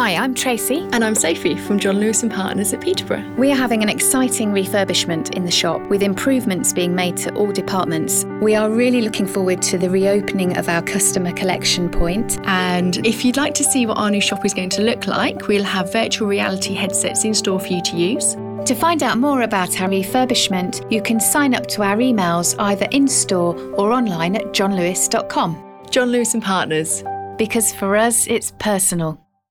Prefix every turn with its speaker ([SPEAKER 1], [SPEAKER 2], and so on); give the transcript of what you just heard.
[SPEAKER 1] Hi, I'm Tracy.
[SPEAKER 2] And I'm Sophie from John Lewis and Partners at Peterborough.
[SPEAKER 1] We are having an exciting refurbishment in the shop with improvements being made to all departments. We are really looking forward to the reopening of our customer collection point.
[SPEAKER 2] And if you'd like to see what our new shop is going to look like, we'll have virtual reality headsets in store for you to use.
[SPEAKER 1] To find out more about our refurbishment, you can sign up to our emails either in store or online at johnlewis.com.
[SPEAKER 2] John Lewis and Partners.
[SPEAKER 1] Because for us, it's personal.